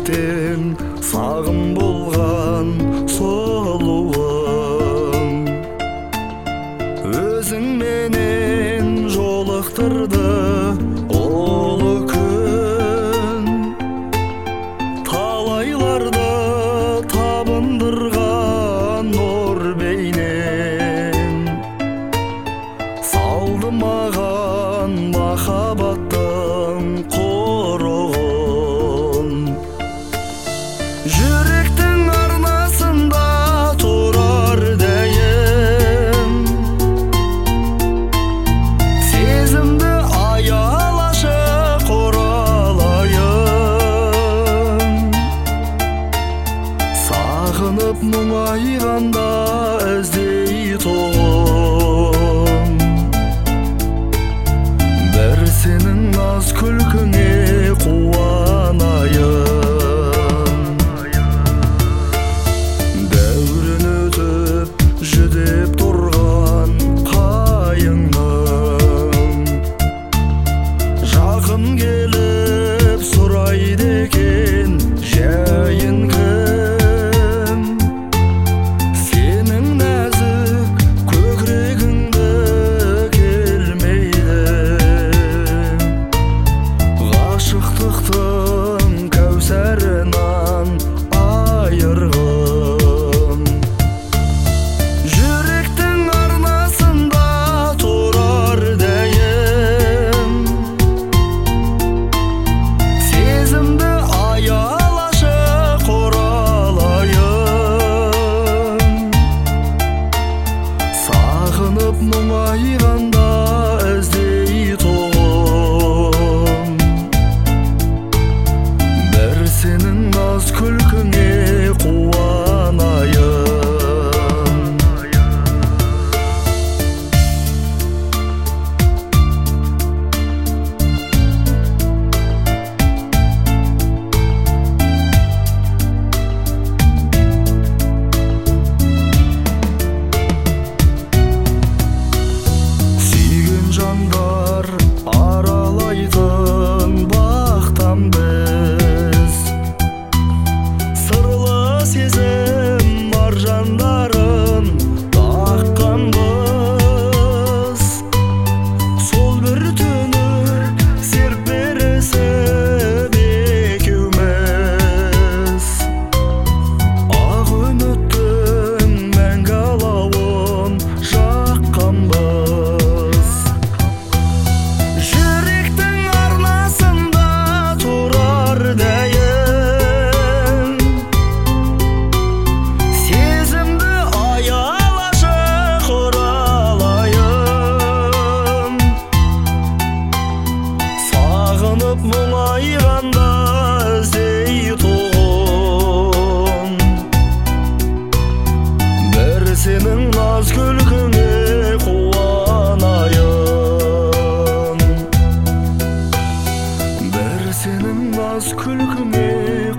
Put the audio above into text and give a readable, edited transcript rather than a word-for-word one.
жүректен сағым болған сұлуым, өзің менен жолықтырды ұлы күн, талайларды табындырған нұр бейнең, салды маған махаббаттың құрығын. Жүректің арнасында тұрар дәйім, сезімді аялашы құралайын, сағынып мұңайғанда іздей тоғым, бір сенің наз күлкіңе қуанайын. Дәурен өтіп жүдеп тұрған қайыңның, жақын келіп сұрайды екен жайын кім, сенің нәзік көкірегіңді келмейді ғашықтықтың кәусарынан айырғым. Жүректің арнасында тұрар дәйім, сезімді аялашы құралайын, сағынып мұңайғанда іздей тоғым, бір сенің наз күлкіңе қуанайын. Сүйген жандар аралайтын бақтан біз, сырлы сезім маржандарын таққанбыз. Сол бір түні серт берісіп екеуміз, ақ үміттің мәңгі алауын жаққанбыз. Жүректің арнасында тұрар дәйім, сезімді аялашы құралайын, сағынып мұңайғанда іздей тоғым, бір сенің наз күлкіңе қуанайын, бір сенің наз күлкіңе